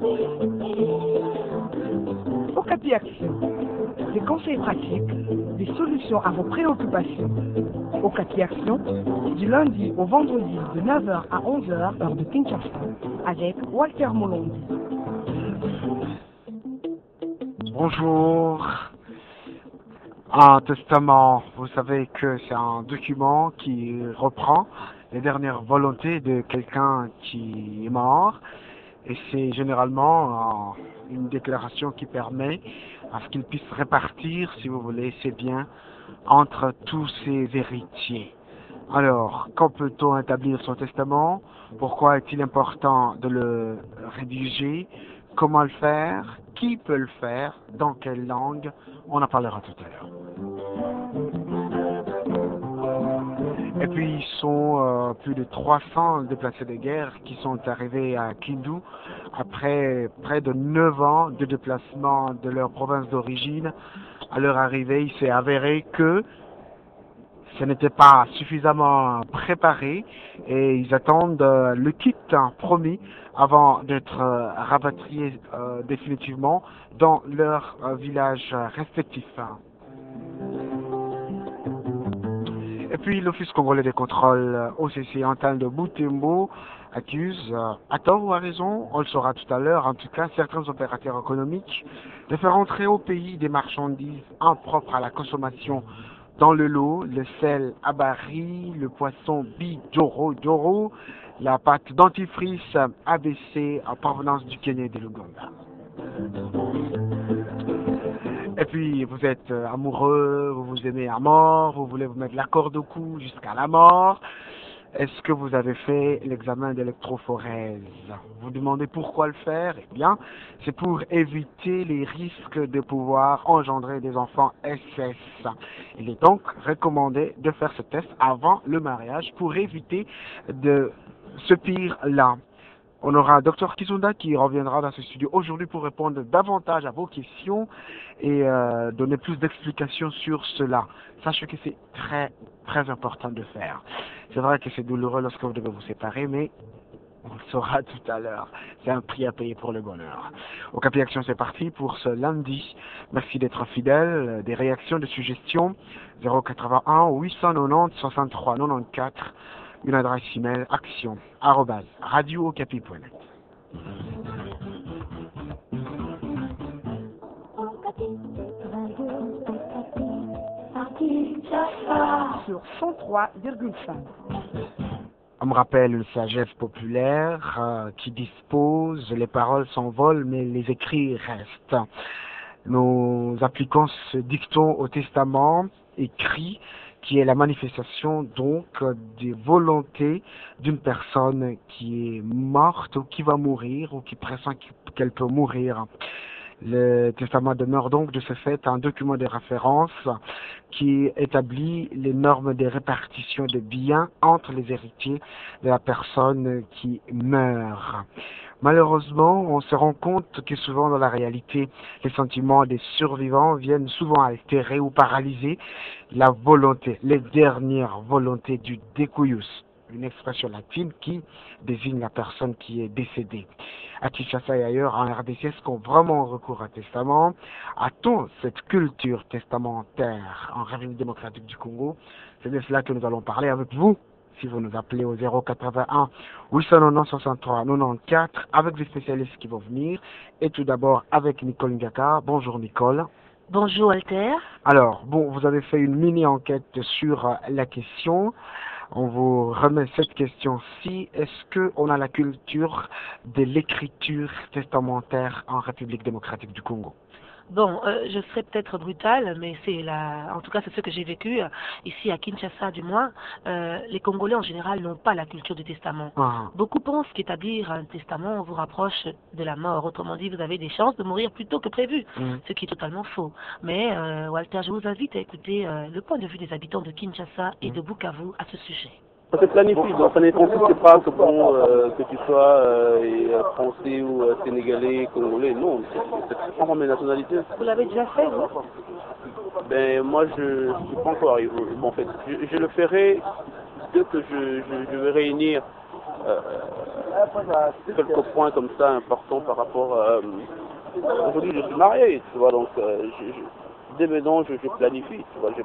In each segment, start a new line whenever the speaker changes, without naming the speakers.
Okapi Action, des conseils pratiques, des solutions à vos préoccupations. Okapi Action, du lundi au vendredi de 9h à 11h, heure de Kinshasa, avec Walter Molondi.
Bonjour. Un testament, vous savez que c'est un document qui reprend les dernières volontés de quelqu'un qui est mort, et c'est généralement une déclaration qui permet à ce qu'il puisse répartir, si vous voulez, ses biens entre tous ses héritiers. Alors, quand peut-on établir son testament? Pourquoi est-il important de le rédiger? Comment le faire? Qui peut le faire? Dans quelle langue? On en parlera tout à l'heure. Et puis, ils sont plus de 300 déplacés de guerre qui sont arrivés à Kindu après près de 9 ans de déplacement de leur province d'origine. À leur arrivée, il s'est avéré que ce n'était pas suffisamment préparé et ils attendent le kit promis avant d'être rapatriés définitivement dans leur village respectif. Et puis l'Office congolais des contrôles OCC Antal de Butembo accuse, à tort ou à raison, on le saura tout à l'heure, en tout cas certains opérateurs économiques, de faire entrer au pays des marchandises impropres à la consommation dans le lot, le sel Abari, le poisson Bidoro, la pâte dentifrice ABC en provenance du Kenya et de l'Ouganda. Et puis, vous êtes amoureux, vous vous aimez à mort, vous voulez vous mettre la corde au cou jusqu'à la mort. Est-ce que vous avez fait l'examen d'électrophorèse? Vous demandez pourquoi le faire? Eh bien, c'est pour éviter les risques de pouvoir engendrer des enfants SS. Il est donc recommandé de faire ce test avant le mariage pour éviter de ce pire-là. On aura Dr Kizunda qui reviendra dans ce studio aujourd'hui pour répondre davantage à vos questions et donner plus d'explications sur cela. Sachez que c'est très, très important de faire. C'est vrai que c'est douloureux lorsque vous devez vous séparer, mais on le saura tout à l'heure. C'est un prix à payer pour le bonheur. Okapi Action, c'est parti pour ce lundi. Merci d'être fidèle. Des réactions, des suggestions. 081 890 63 94. Une adresse email action@radiookapi.net.
Sur 103,5.
On me rappelle une sagesse populaire qui dispose, les paroles s'envolent mais les écrits restent. Nous appliquons ce dicton au testament écrit qui est la manifestation donc des volontés d'une personne qui est morte ou qui va mourir ou qui pressent qu'elle peut mourir. Le testament demeure donc de ce fait un document de référence qui établit les normes de répartition de biens entre les héritiers de la personne qui meurt. Malheureusement, on se rend compte que souvent dans la réalité, les sentiments des survivants viennent souvent altérer ou paralyser la volonté, les dernières volontés du découillus, une expression latine qui désigne la personne qui est décédée. À Kinshasa et ailleurs, en RDC, est-ce qu'on vraiment recourt à testament? A-t-on cette culture testamentaire en République démocratique du Congo? C'est de cela que nous allons parler avec vous. Si vous nous appelez au 081 890 63 94 avec des spécialistes qui vont venir. Et tout d'abord avec Nicole Ngaka. Bonjour Nicole.
Bonjour Walter.
Alors, bon, vous avez fait une mini-enquête sur la question. On vous remet cette question-ci. Est-ce qu'on a la culture de l'écriture testamentaire en République démocratique du Congo?
Bon, je serais peut-être brutale, mais en tout cas c'est ce que j'ai vécu ici à Kinshasa du moins. Les Congolais en général n'ont pas la culture du testament. Beaucoup pensent qu'établir un testament vous rapproche de la mort. Autrement dit, vous avez des chances de mourir plus tôt que prévu, ce qui est totalement faux. Mais Walter, je vous invite à écouter le point de vue des habitants de Kinshasa et de Bukavu à ce sujet.
Ça se planifie, donc ça ne consiste pas que bon, que tu sois français ou sénégalais, congolais, non, c'est prendre mes nationalités.
Vous l'avez déjà fait, vous?
Ben moi je suis pas encore arrivé. Bon, en fait, je le ferai dès que je vais réunir quelques points comme ça importants par rapport à... Aujourd'hui, je suis marié, tu vois, donc dès maintenant, je planifie, tu vois, je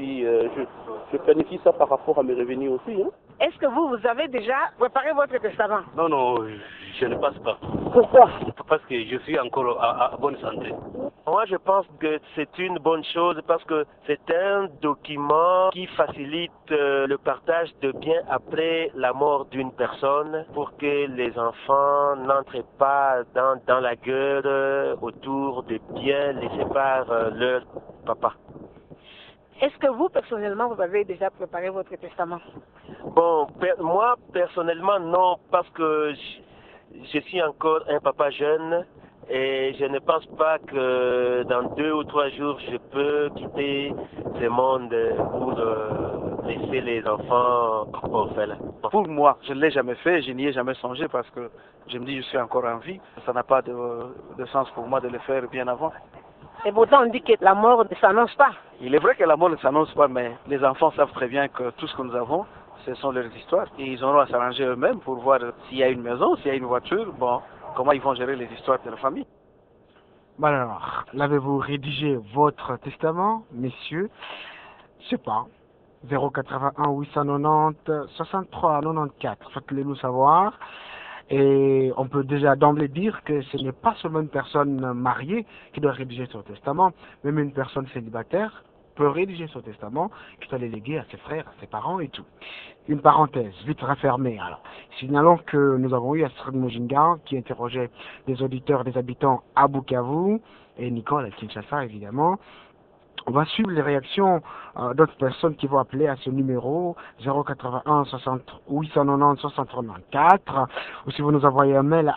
planifie ça par rapport à mes revenus aussi. Hein.
Est-ce que vous avez déjà préparé votre testament?
Non, non, je ne pense pas.
Pourquoi?
Parce que je suis encore à bonne santé.
Moi, je pense que c'est une bonne chose parce que c'est un document qui facilite le partage de biens après la mort d'une personne pour que les enfants n'entrent pas dans la guerre autour des biens laissés par leur papa.
Est-ce que vous, personnellement, vous avez déjà préparé votre testament?
Bon, moi, personnellement, non, parce que je suis encore un papa jeune. Et je ne pense pas que dans 2 ou 3 jours, je peux quitter ce monde pour laisser les enfants orphelins.
Pour moi, je ne l'ai jamais fait, je n'y ai jamais songé parce que je me dis je suis encore en vie. Ça n'a pas de sens pour moi de le faire bien avant.
Et pourtant, on dit que la mort ne s'annonce pas.
Il est vrai que la mort ne s'annonce pas, mais les enfants savent très bien que tout ce que nous avons, ce sont leurs histoires. Et ils auront à s'arranger eux-mêmes pour voir s'il y a une maison, s'il y a une voiture, bon, comment ils vont gérer les histoires de la famille.
Bon alors, l'avez-vous rédigé votre testament, messieurs? Je sais pas. 081 890 63 94. Faites-le nous savoir. Et on peut déjà d'emblée dire que ce n'est pas seulement une personne mariée qui doit rédiger son testament, même une personne célibataire peut rédiger son testament, qui doit les léguer à ses frères, à ses parents et tout. Une parenthèse, vite refermée. Alors, signalons que nous avons eu Astrid Mujinga qui interrogeait des auditeurs, des habitants à Bukavu, et Nicole à Kinshasa évidemment. On va suivre les réactions d'autres personnes qui vont appeler à ce numéro 081 890 634 ou si vous nous envoyez un mail à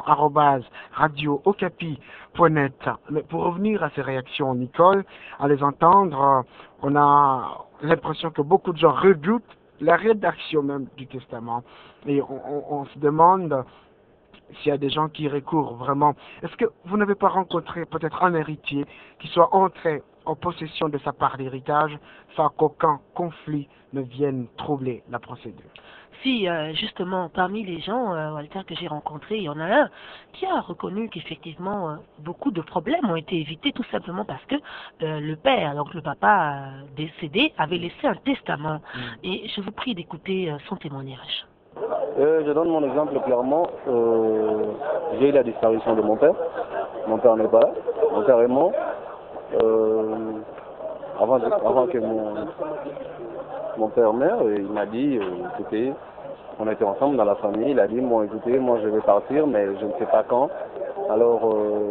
action@radio-okapi.net. Mais pour revenir à ces réactions, Nicole, à les entendre, on a l'impression que beaucoup de gens redoutent la rédaction même du testament. Et on se demande s'il y a des gens qui recourent vraiment. Est-ce que vous n'avez pas rencontré peut-être un héritier qui soit entré en possession de sa part d'héritage sans qu'aucun conflit ne vienne troubler la procédure?
Si, justement, parmi les gens, Walter, que j'ai rencontrés, il y en a un qui a reconnu qu'effectivement, beaucoup de problèmes ont été évités tout simplement parce que le père, donc le papa décédé, avait laissé un testament. Et je vous prie d'écouter son témoignage.
Je donne mon exemple clairement. J'ai eu la disparition de mon père. Mon père n'est pas là. Mon père est mort. Avant que mon père meure, il m'a dit, écoutez, on était ensemble dans la famille, il a dit, bon écoutez, moi je vais partir, mais je ne sais pas quand. Alors,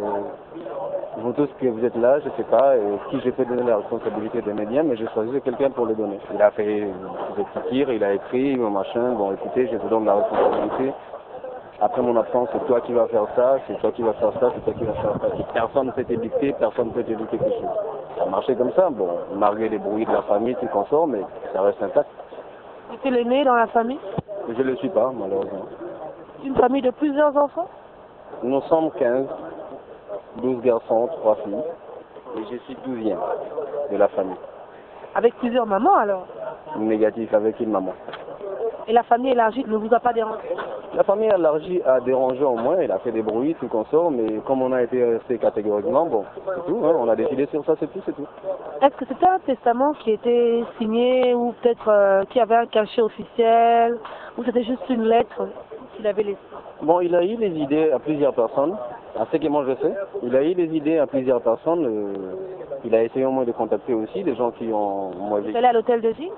vous tous que vous êtes là, je ne sais pas qui j'ai fait donner la responsabilité des médias, mais j'ai choisi quelqu'un pour le donner. Il a fait des petits tirs, il a écrit, machin, bon écoutez, je vous donne la responsabilité. Après mon absence, c'est toi qui vas faire ça, c'est toi qui vas faire ça, c'est toi qui vas faire ça. Personne ne peut te dicter, personne ne peut te dicter quelque chose. Ça marchait comme ça, bon, malgré les bruits de la famille, tout consort, mais ça reste intact.
Tu es l'aîné dans la famille?
Je ne le suis pas, malheureusement.
Une famille de plusieurs enfants?
Nous sommes 15, 12 garçons, 3 filles, et je suis 12e de la famille.
Avec plusieurs mamans alors?
Négatif, avec une maman.
Et la famille élargie ne vous a pas dérangé?
La famille élargie a dérangé au moins, elle a fait des bruits, tout consort, mais comme on a été resté catégoriquement, bon, c'est tout, hein, on a décidé sur ça, c'est tout, c'est tout.
Est-ce que c'était un testament qui était signé ou peut-être qui avait un cachet officiel ou c'était juste une lettre qu'il avait laissée?
Bon, il a eu les idées à plusieurs personnes, à ce que moi je sais, il a eu les idées à plusieurs personnes, il a essayé au moins de contacter aussi des gens qui ont...
Vous êtes allé à l'hôtel de ville?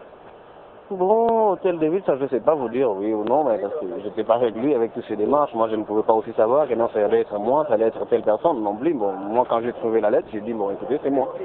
Bon, hôtel de ville, ça je ne sais pas vous dire oui ou non, mais parce que je n'étais pas avec lui avec toutes ces démarches. Moi, je ne pouvais pas aussi savoir que non, ça allait être moi, ça allait être telle personne non plus. Bon, moi, quand j'ai trouvé la lettre, j'ai dit, bon, écoutez, c'est moi.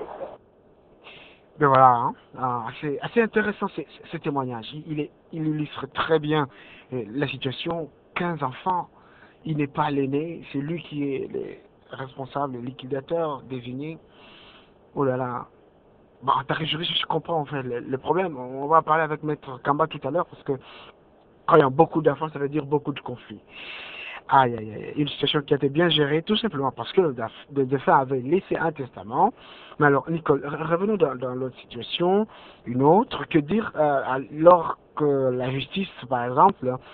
Ben voilà, hein. Assez intéressant ce témoignage. Il illustre très bien la situation. 15 enfants, il n'est pas l'aîné, c'est lui qui est le responsable, le liquidateur désigné. Oh là là. Bon, en tant que juriste, je comprends en fait le problème. On va parler avec Maître Kamba tout à l'heure parce que quand il y a beaucoup d'enfants, ça veut dire beaucoup de conflits. Aïe, aïe, aïe. Une situation qui a été bien gérée tout simplement parce que le défunt avait laissé un testament. Mais alors, Nicole, revenons dans l'autre situation, une autre. Que dire alors que la justice, par exemple,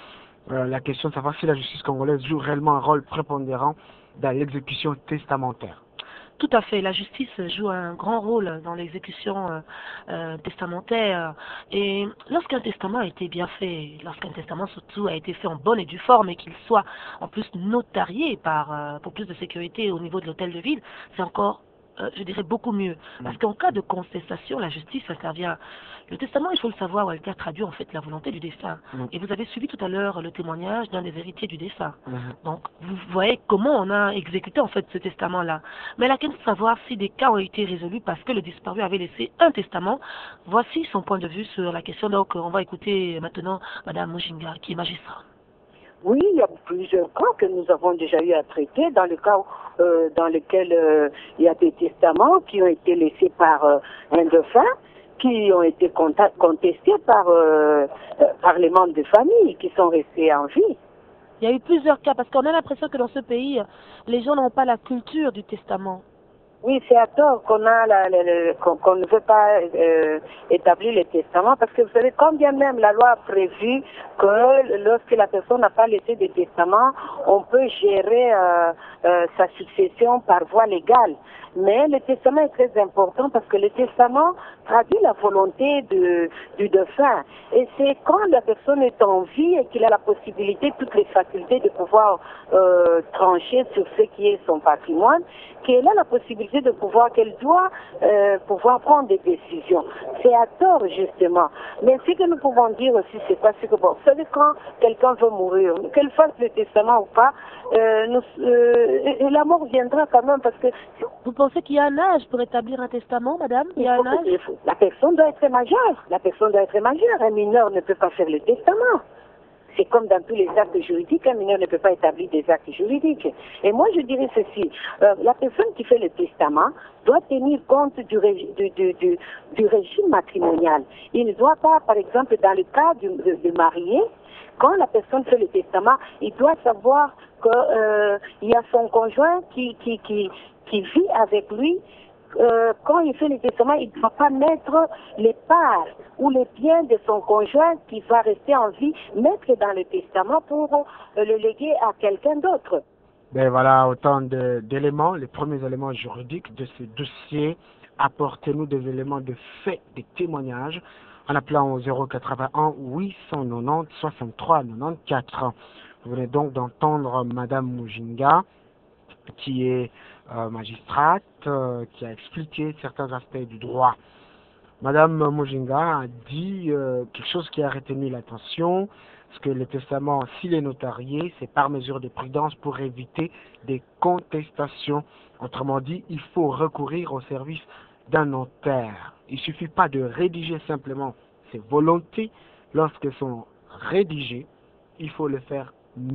la question de savoir si la justice congolaise joue réellement un rôle prépondérant dans l'exécution testamentaire.
Tout à fait. La justice joue un grand rôle dans l'exécution testamentaire. Et lorsqu'un testament a été bien fait, lorsqu'un testament surtout a été fait en bonne et due forme et qu'il soit en plus notarié pour plus de sécurité au niveau de l'hôtel de ville, c'est encore je dirais beaucoup mieux. Parce qu'en cas de contestation, la justice intervient. Le testament, il faut le savoir, Walter, traduit en fait la volonté du défunt. Et vous avez suivi tout à l'heure le témoignage d'un des héritiers du défunt. Donc, vous voyez comment on a exécuté en fait ce testament-là. Mais la question de savoir si des cas ont été résolus parce que le disparu avait laissé un testament, voici son point de vue sur la question. Donc, on va écouter maintenant Madame Mujinga, qui est magistrat.
Oui, il y a plusieurs cas que nous avons déjà eu à traiter, dans le cas dans lequel il y a des testaments qui ont été laissés par un défunt, qui ont été contestés par les membres de famille, qui sont restés en vie.
Il y a eu plusieurs cas, parce qu'on a l'impression que dans ce pays, les gens n'ont pas la culture du testament.
Oui, c'est à tort qu'on ne veut pas établir le testament, parce que vous savez, quand bien même la loi a prévu que lorsque la personne n'a pas laissé de testament, on peut gérer sa succession par voie légale. Mais le testament est très important parce que le testament traduit la volonté du défunt. Et c'est quand la personne est en vie et qu'il a la possibilité, toutes les facultés de pouvoir trancher sur ce qui est son patrimoine, qu'elle a la possibilité de pouvoir, qu'elle doit pouvoir prendre des décisions. C'est à tort, justement. Mais ce que nous pouvons dire aussi, c'est parce que, bon, vous savez, quand quelqu'un veut mourir, qu'elle fasse le testament ou pas, la mort viendra quand même parce que...
Vous pensez qu'il y a un âge pour établir un testament, madame? Il y a un âge?
La personne doit être majeure. La personne doit être majeure. Un mineur ne peut pas faire le testament. C'est comme dans tous les actes juridiques, un mineur ne peut pas établir des actes juridiques. Et moi, je dirais ceci. La personne qui fait le testament doit tenir compte du régime matrimonial. Il ne doit pas, par exemple, dans le cas de marié, quand la personne fait le testament, il doit savoir qu'il y a son conjoint qui vit avec lui. Quand il fait le testament, il ne doit pas mettre les parts ou les biens de son conjoint qui va rester en vie, mettre dans le testament pour le léguer à quelqu'un d'autre.
Ben voilà, autant d'éléments, les premiers éléments juridiques de ce dossier. Apportez-nous des éléments de fait, des témoignages, en appelant au 081 890 63 94. Vous venez donc d'entendre Madame Mujinga, qui est magistrate, qui a expliqué certains aspects du droit. Madame Mujinga a dit quelque chose qui a retenu l'attention, parce que le testament, s'il est notarié, c'est par mesure de prudence pour éviter des contestations. Autrement dit, il faut recourir au service d'un notaire. Il ne suffit pas de rédiger simplement ses volontés. Lorsqu'elles sont rédigées, il faut le faire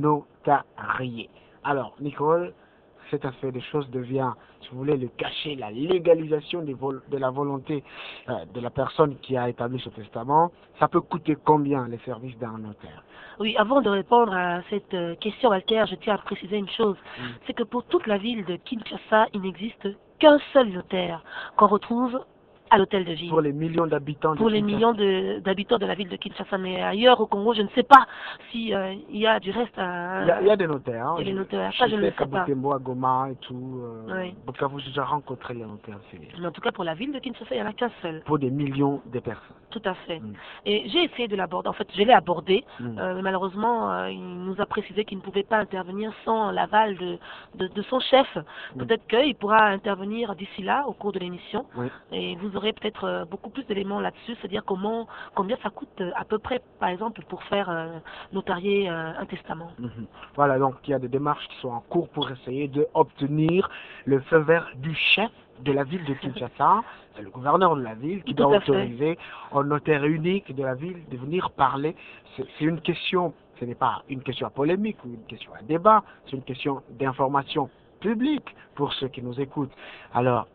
notarier. Alors, Nicole, cet aspect des choses devient, si vous voulez, le cachet, la légalisation de la volonté de la personne qui a établi ce testament. Ça peut coûter combien les services d'un notaire?
Oui, avant de répondre à cette question, Walter, je tiens à préciser une chose. C'est que pour toute la ville de Kinshasa, il n'existe qu'un seul notaire qu'on retrouve à l'hôtel de ville.
Pour les millions d'habitants de
Pour les millions d'habitants de la ville de Kinshasa. Mais ailleurs, au Congo, je ne sais pas s'il y a du reste à...
Il y a des notaires.
Il y a des notaires. Ça, je ne le sais pas.
À Goma et tout.
Oui.
Bukavu, j'ai déjà rencontré les notaires.
Mais en tout cas, pour la ville de Kinshasa, il n'y en a qu'un seul.
Pour des millions de personnes.
Tout à fait. Et j'ai essayé de l'aborder. En fait, je l'ai abordé. Mais malheureusement, il nous a précisé qu'il ne pouvait pas intervenir sans l'aval de son chef. Peut-être qu'il pourra intervenir d'ici là, au cours de l'émission. Et vous aurez peut-être beaucoup plus d'éléments là-dessus, c'est-à-dire combien ça coûte à peu près, par exemple, pour faire notarier un testament.
Voilà, donc il y a des démarches qui sont en cours pour essayer d'obtenir le feu vert du chef de la ville de Kinshasa. C'est le gouverneur de la ville qui doit autoriser au notaire unique de la ville de venir parler. C'est une question, ce n'est pas une question à polémique ou une question à débat, c'est une question d'information publique pour ceux qui nous écoutent. Alors,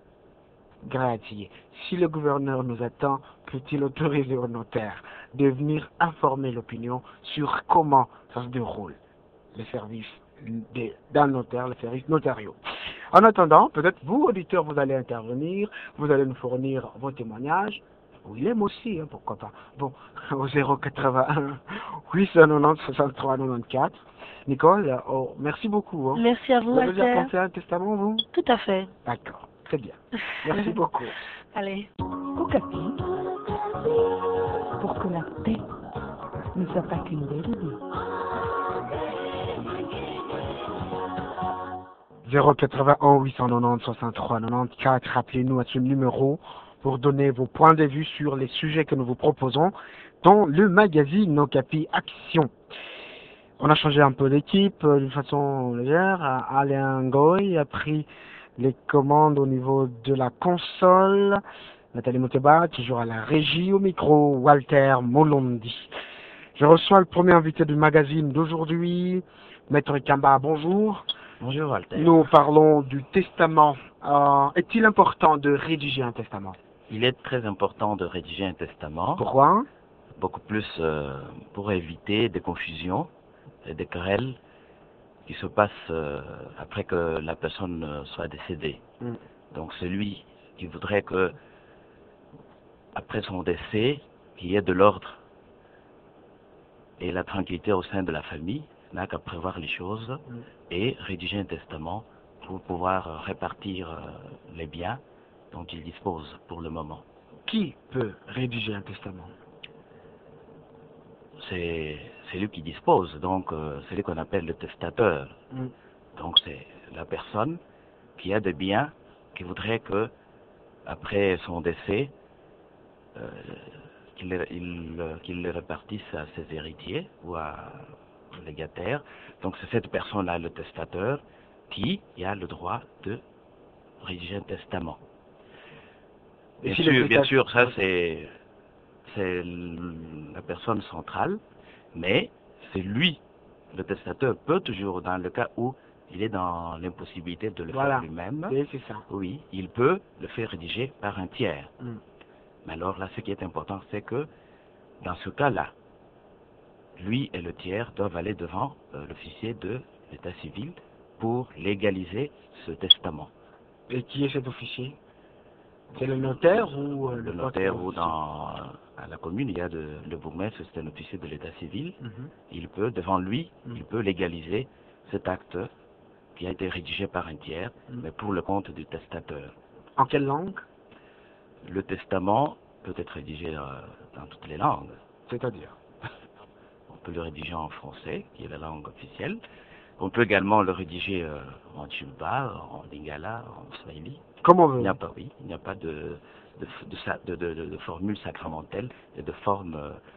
Gratier, si le gouverneur nous attend, peut-il autoriser au notaire de venir informer l'opinion sur comment ça se déroule, les services d'un notaire, les services notariaux. En attendant, peut-être vous, auditeurs, vous allez intervenir, vous allez nous fournir vos témoignages. Ou il aime aussi, hein, pourquoi pas. Bon, au 081 890 63 94. Nicole, oh, merci beaucoup. Hein.
Merci à vous,
Vous avez déjà
Walter.
pensé à un testament, vous?
Tout à fait.
D'accord, très bien. Merci beaucoup.
Allez.
Okapi, pour que la paix ne soit pas qu'une belle idée.
081 890 63 94. Rappelez-nous à ce numéro pour donner vos points de vue sur les sujets que nous vous proposons dans le magazine Okapi Action. On a changé un peu d'équipe d'une façon légère. Alain Goy a pris les commandes au niveau de la console. Nathalie Moteba, toujours à la régie, au micro, Walter Molondi. Je reçois le premier invité du magazine d'aujourd'hui, Maître Kamba, bonjour.
Bonjour Walter.
Nous parlons du testament. Est-il important de rédiger un testament?
Il est très important de rédiger un testament.
Pourquoi?
Beaucoup plus pour éviter des confusions et des querelles qui se passent après que la personne soit décédée. Donc celui qui voudrait que, après son décès, qu'il y ait de l'ordre et la tranquillité au sein de la famille, n'a qu'à prévoir les choses et rédiger un testament pour pouvoir répartir les biens dont il dispose pour le moment.
Qui peut rédiger un testament?
C'est lui qui dispose, donc c'est lui qu'on appelle le testateur. Donc c'est la personne qui a des biens, qui voudrait que, après son décès, qu'il les répartisse à ses héritiers ou à légataires. Donc c'est cette personne-là, le testateur, qui a le droit de rédiger un testament. Bien sûr, ça c'est la personne centrale, mais c'est lui, le testateur, peut toujours, dans le cas où il est dans l'impossibilité de le faire lui-même,
c'est ça.
Oui, il peut le faire rédiger par un tiers. Mais alors là, ce qui est important, c'est que dans ce cas-là, lui et le tiers doivent aller devant l'officier de l'état civil pour légaliser ce testament.
Et qui est cet officier? C'est le notaire ou
le notaire ou à la commune, il y a le bourgmestre, c'est un officier de l'état civil. Il peut, devant lui, il peut légaliser cet acte qui a été rédigé par un tiers, mais pour le compte du testateur.
En quelle langue?
Le testament peut être rédigé dans toutes les langues.
C'est-à-dire?
On peut le rédiger en français, qui est la langue officielle. On peut également le rédiger en Tchimba, en Lingala, en Swahili.
Comme on veut.
Il n'y a pas de formule sacramentelle et de forme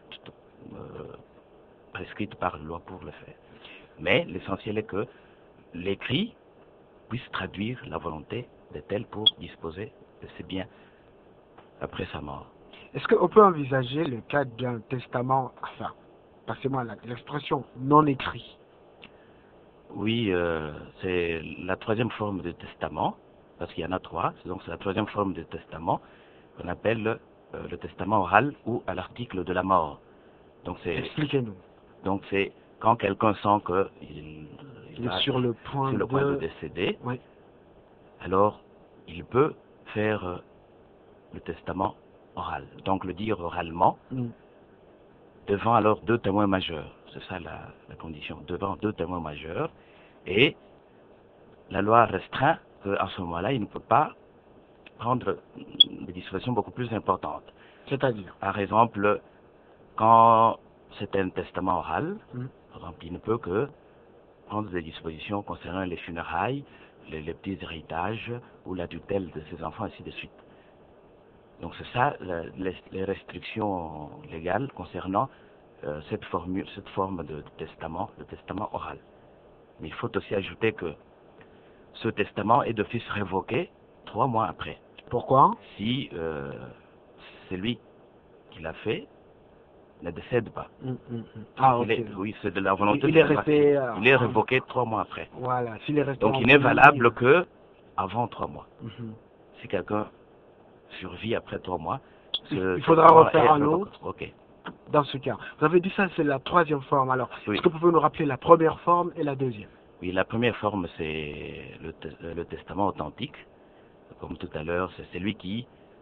prescrite par la loi pour le faire. Mais l'essentiel est que l'écrit puisse traduire la volonté de tel pour disposer de ses biens après sa mort.
Est-ce qu'on peut envisager le cas d'un testament, enfin, passez-moi l'expression, non écrit?
Oui, c'est la troisième forme de testament, parce qu'il y en a trois, donc c'est la troisième forme de testament qu'on appelle le testament oral ou à l'article de la mort. Donc c'est.
Expliquez-nous.
Donc c'est quand quelqu'un sent qu'il
est sur le point
de décéder,
oui.
Alors il peut faire le testament oral. Donc le dire oralement, devant alors deux témoins majeurs. C'est ça la condition, devant deux témoins majeurs. Et la loi restreint qu'à ce moment-là, il ne peut pas prendre des dispositions beaucoup plus importantes.
C'est-à-dire?
Par exemple, quand c'est un testament oral, par exemple, il ne peut que prendre des dispositions concernant les funérailles, les petits héritages ou la tutelle de ses enfants, ainsi de suite. Donc c'est ça les restrictions légales concernant cette forme de testament, le testament oral. Mais il faut aussi ajouter que ce testament est d'office révoqué 3 mois après.
Pourquoi?
Si celui qui l'a fait ne décède pas.
Ah, okay.
Oui, c'est de la volonté
il est resté,
il est révoqué 3 mois après.
Voilà, s'il est resté.
Donc il n'est valable que avant 3 mois. Si quelqu'un survit après 3 mois,
il faudra refaire un autre.
Ok.
Dans ce cas, vous avez dit ça, c'est la troisième forme. Alors,
oui.
Est-ce que vous pouvez nous rappeler la première forme et la deuxième?
Oui, la première forme, c'est le testament authentique. Comme tout à l'heure, c'est celui qui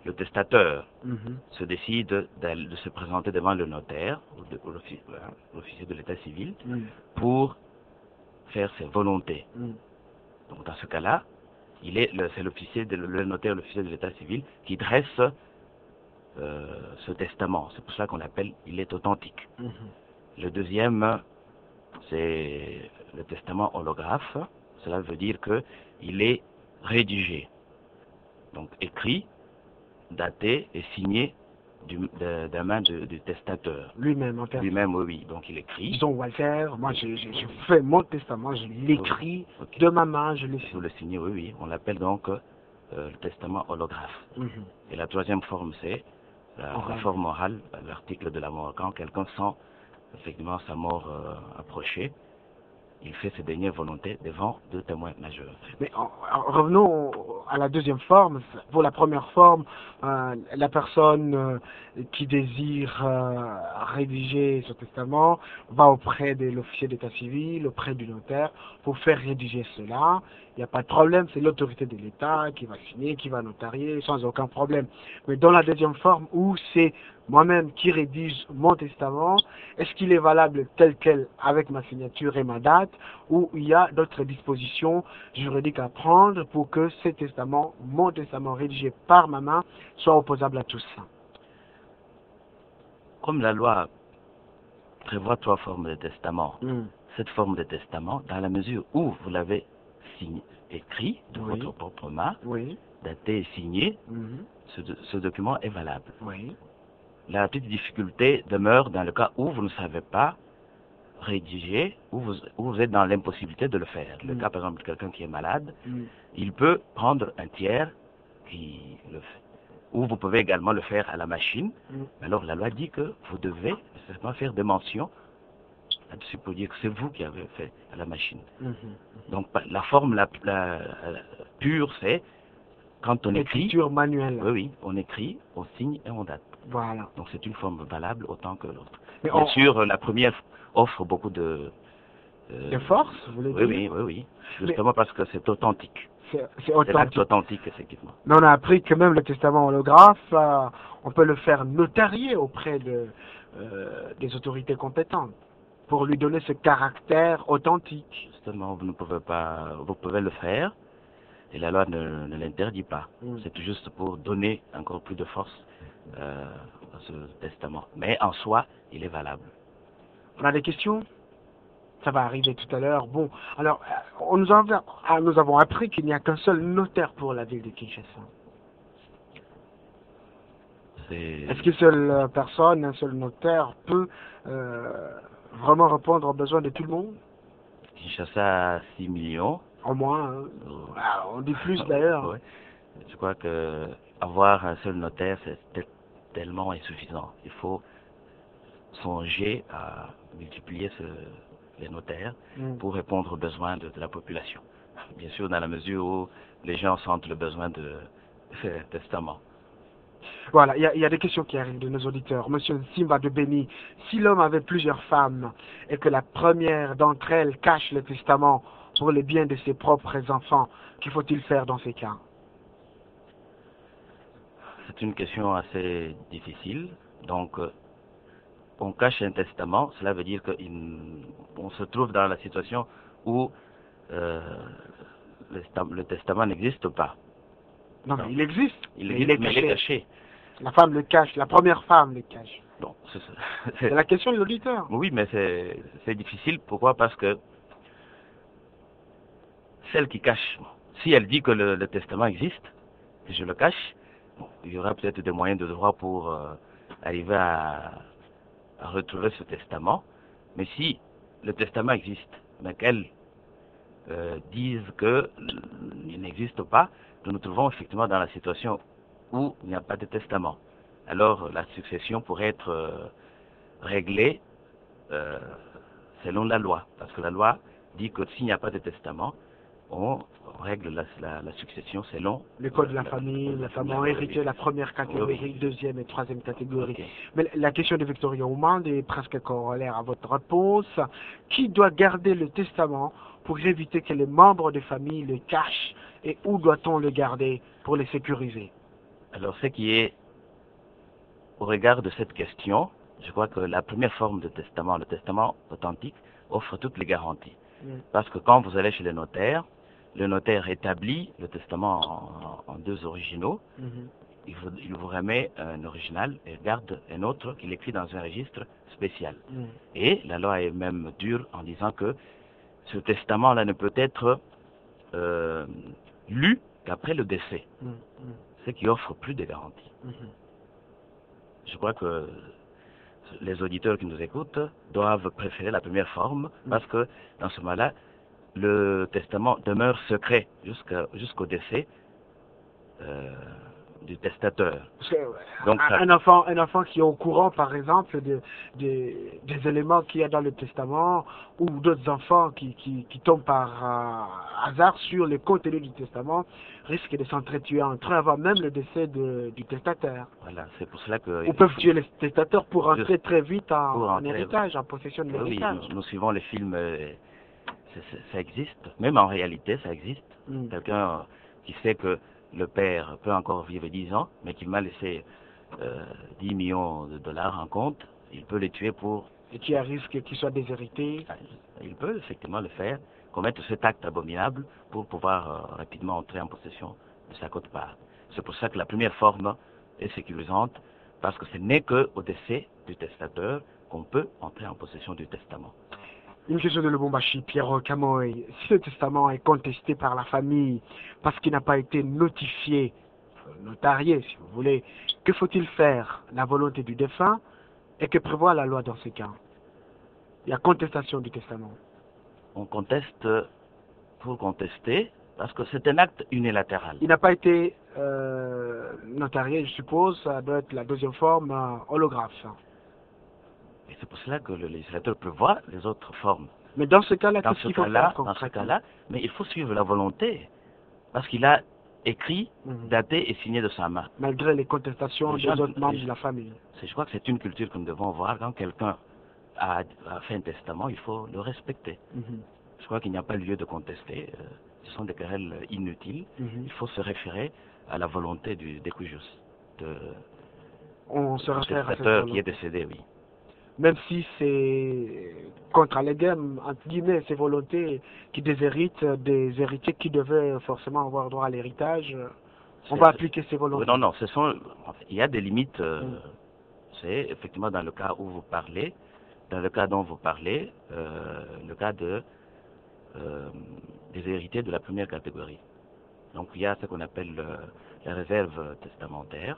le testateur se décide de se présenter devant le notaire ou l'officier de l'état civil pour faire ses volontés. Donc dans ce cas-là, c'est le notaire, l'officier de l'état civil qui dresse ce testament. C'est pour ça qu'on l'appelle, il est authentique. Le deuxième, c'est le testament holographe. Cela veut dire qu'il est rédigé, donc écrit, daté et signé d'un main du testateur.
Lui-même, en fait.
Lui-même, oui. Donc il écrit.
Disons, Walter, moi je fais mon testament, je l'écris de ma main, je le signe.
Vous le signez, oui. On l'appelle donc le testament holographe. Et la troisième forme, c'est la forme orale, l'article de la mort. Quand quelqu'un sent effectivement sa mort approcher, il fait ses dernières volontés devant 2 témoins majeurs.
Mais revenons à la deuxième forme. Pour la première forme, la personne qui désire rédiger ce testament va auprès de l'officier d'état civil, auprès du notaire, pour faire rédiger cela. Il n'y a pas de problème, c'est l'autorité de l'État qui va signer, qui va notarier, sans aucun problème. Mais dans la deuxième forme, où c'est moi-même qui rédige mon testament, est-ce qu'il est valable tel quel avec ma signature et ma date, ou il y a d'autres dispositions juridiques à prendre pour que ce testament, mon testament rédigé par ma main, soit opposable à tous?
Comme la loi prévoit 3 formes de testament, cette forme de testament, dans la mesure où vous l'avez écrit de votre propre main, daté et signé, ce document est valable. La petite difficulté demeure dans le cas où vous ne savez pas rédiger, où vous êtes dans l'impossibilité de le faire. Le cas, par exemple, de quelqu'un qui est malade, il peut prendre un tiers qui le fait. Ou vous pouvez également le faire à la machine. Alors la loi dit que vous devez nécessairement faire des mentions là-dessus pour dire que c'est vous qui avez fait à la machine. Donc la forme la pure, c'est quand on écrit.
Écriture manuelle.
Oui, on écrit, on signe et on date.
Voilà.
Donc c'est une forme valable autant que l'autre. Bien sûr, la première offre beaucoup de
force, vous voulez dire?
Oui. Justement parce que c'est authentique.
C'est authentique.
Authentique, effectivement.
Mais on a appris que même le testament holographe, on peut le faire notarier auprès des autorités compétentes pour lui donner ce caractère authentique.
Justement, vous pouvez le faire et la loi ne l'interdit pas. C'est juste pour donner encore plus de force à ce testament. Mais en soi, il est valable.
On a des questions? Ça va arriver tout à l'heure. Bon, alors, nous avons appris qu'il n'y a qu'un seul notaire pour la ville de Kinshasa. Est-ce qu'une seule personne, un seul notaire peut vraiment répondre aux besoins de tout le monde?
Kinshasa a 6 millions.
Au moins, on dit plus d'ailleurs.
Je crois que avoir un seul notaire, c'est tellement insuffisant. Il faut songer à multiplier les notaires pour répondre aux besoins de la population. Bien sûr, dans la mesure où les gens sentent le besoin de testament.
Voilà, il y a des questions qui arrivent de nos auditeurs. Monsieur Simba de Béni, si l'homme avait plusieurs femmes et que la première d'entre elles cache le testament pour les biens de ses propres enfants, qu'il faut-il faire dans ces cas?
C'est une question assez difficile. Donc, on cache un testament, cela veut dire qu'on se trouve dans la situation où le testament n'existe pas.
Non, mais il existe.
Mais il est caché.
La femme le cache, la première femme le cache.
Bon,
c'est la question de l'auditeur.
Oui, mais c'est difficile. Pourquoi? Parce que celle qui cache, si elle dit que le testament existe, et je le cache, bon, il y aura peut-être des moyens de droit pour arriver à retrouver ce testament. Mais si le testament existe, mais qu'elle dise qu'il n'existe pas, nous nous trouvons effectivement dans la situation où il n'y a pas de testament. Alors la succession pourrait être réglée selon la loi, parce que la loi dit que s'il n'y a pas de testament, on règle la succession selon
le code de la famille, la famille hérité, la première catégorie, deuxième et troisième catégorie. Mais la question de Victoria Oumand est presque corollaire à votre réponse. Qui doit garder le testament pour éviter que les membres de famille le cachent, et où doit-on le garder pour les sécuriser?
Alors, ce qui est au regard de cette question, je crois que la première forme de testament, le testament authentique, offre toutes les garanties. Parce que quand vous allez chez le notaire établit le testament en deux originaux. Il vous remet un original et garde un autre qu'il écrit dans un registre spécial. Et la loi est même dure en disant que ce testament-là ne peut être lu qu'après le décès, ce qui offre plus de garanties. Je crois que les auditeurs qui nous écoutent doivent préférer la première forme parce que dans ce moment-là, le testament demeure secret jusqu'au décès du testateur.
Donc, un enfant qui est au courant, par exemple, des éléments qu'il y a dans le testament, ou d'autres enfants qui tombent par hasard sur le contenu du testament, risquent de s'entretuer entre eux avant même le décès du testateur.
Voilà, c'est pour cela que...
Ou peuvent tuer le testateur pour entrer très vite en héritage, en possession de l'héritage.
Oui, nous suivons les films, ça existe, même en réalité ça existe. Quelqu'un qui sait que le père peut encore vivre 10 ans, mais qu'il m'a laissé 10 millions de dollars en compte, il peut les tuer pour...
Et qui a risque qu'il soit déshérité.
Il peut effectivement le faire, commettre cet acte abominable pour pouvoir rapidement entrer en possession de sa quote-part. C'est pour ça que la première forme est sécurisante, parce que ce n'est qu'au décès du testateur qu'on peut entrer en possession du testament.
Une question de Lubumbashi, Pierre Kamoy. Si le testament est contesté par la famille parce qu'il n'a pas été notifié, notarié si vous voulez, que faut-il faire? La volonté du défunt et que prévoit la loi dans ce cas? Il y a contestation du testament.
On conteste pour contester parce que c'est un acte unilatéral.
Il n'a pas été notarié, je suppose, ça doit être la deuxième forme, holographe.
Et c'est pour cela que le législateur prévoit les autres formes.
Mais dans ce cas-là, qu'est-ce qu'il faut faire
dans ce cas-là, mais il faut suivre la volonté. Parce qu'il a écrit, daté et signé de sa main.
Malgré les contestations des autres membres de la famille.
Je crois que c'est une culture que nous devons voir. Quand quelqu'un a fait un testament, il faut le respecter. Je crois qu'il n'y a pas lieu de contester. Ce sont des querelles inutiles. Il faut se référer à la volonté des cujus.
On se réfère à cette
volonté qui est décédé, oui.
Même si c'est contre alléguem, entre guillemets, ces volontés qui déshéritent des héritiers qui devaient forcément avoir droit à l'héritage, on va appliquer ces volontés.
Non, il y a des limites. C'est effectivement dans le cas où vous parlez, dans le cas dont vous parlez, le cas des héritiers de la première catégorie. Donc il y a ce qu'on appelle la réserve testamentaire.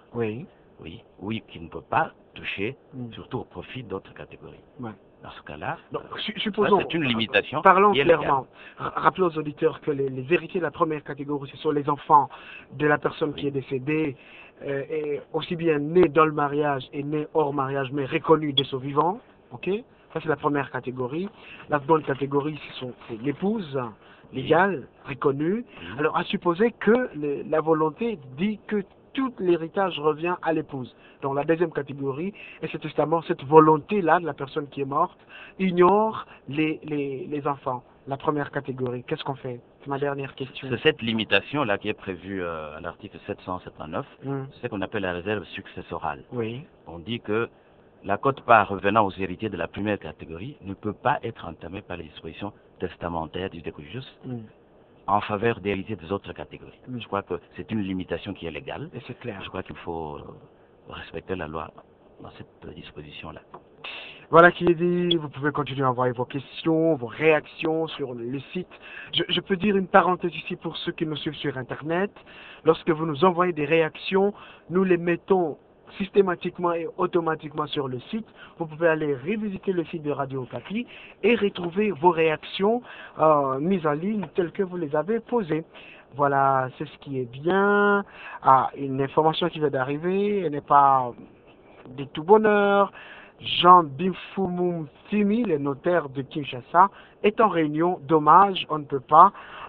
Oui, qui ne peut pas toucher, surtout au profit d'autres catégories. Dans ce cas-là, c'est une limitation.
Parlons clairement. Rappelons aux auditeurs que les héritiers de la première catégorie, ce sont les enfants de la personne qui est décédée, et aussi bien nés dans le mariage et nés hors mariage, mais reconnus de son vivant. Ok, ça c'est la première catégorie. La seconde catégorie, c'est l'épouse légale, reconnue. Alors, à supposer que la volonté dit que tout l'héritage revient à l'épouse. Donc la deuxième catégorie, et ce testament, cette volonté-là de la personne qui est morte, ignore les enfants. La première catégorie, qu'est-ce qu'on fait? C'est ma dernière question.
C'est cette limitation-là qui est prévue à l'article 779, c'est ce qu'on appelle la réserve successorale. On dit que la quote-part revenant aux héritiers de la première catégorie ne peut pas être entamée par les dispositions testamentaires du décujus en faveur des héritiers des autres catégories. Je crois que c'est une limitation qui est légale.
Et c'est clair.
Je crois qu'il faut respecter la loi dans cette disposition-là.
Voilà qui est dit. Vous pouvez continuer à envoyer vos questions, vos réactions sur le site. Je peux dire une parenthèse ici pour ceux qui nous suivent sur Internet. Lorsque vous nous envoyez des réactions, nous les mettons systématiquement et automatiquement sur le site. Vous pouvez aller revisiter le site de Radio Okapi et retrouver vos réactions mises en ligne telles que vous les avez posées. Voilà, c'est ce qui est bien. Une information qui vient d'arriver, elle n'est pas de tout bonheur. Jean Bifoumoum Timi, le notaire de Kinshasa, est en réunion. Dommage, on ne peut pas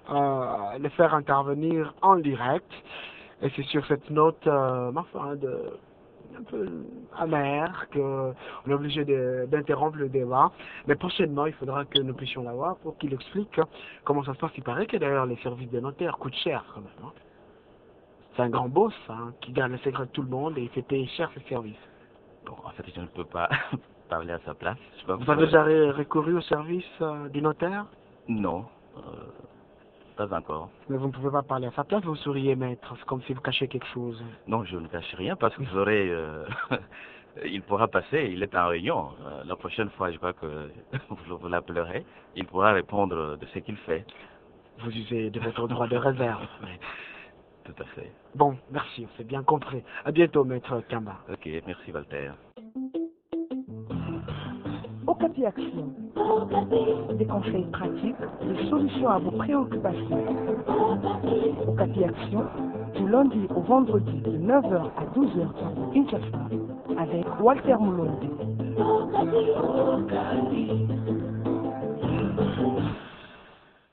le faire intervenir en direct. Et c'est sur cette note, un peu amer qu'on est obligé d'interrompre le débat. Mais prochainement, il faudra que nous puissions l'avoir pour qu'il explique comment ça se passe. Il paraît que d'ailleurs les services des notaires coûtent cher quand même. C'est un grand boss hein, qui garde le secret de tout le monde et il fait payer cher ses services.
Bon, en fait, je ne peux pas parler à sa place.
Vous avez déjà recouru au service du notaire?
Non, pas encore.
Mais vous ne pouvez pas parler à sa place, vous souriez, maître. C'est comme si vous cachiez quelque chose.
Non, je ne cache rien parce que vous aurez... il pourra passer, il est en réunion. La prochaine fois, je crois que vous l'appellerez. Il pourra répondre de ce qu'il fait.
Vous usez de votre droit de réserve.
Tout à fait.
Bon, merci, c'est bien compris. À bientôt, maître Kamba.
Ok, merci Walter.
Okapi Action. Des conseils pratiques, des solutions à vos préoccupations. Okapi Action, du lundi au vendredi de 9h à 12h sur Kinshasa avec Walter Moulonde.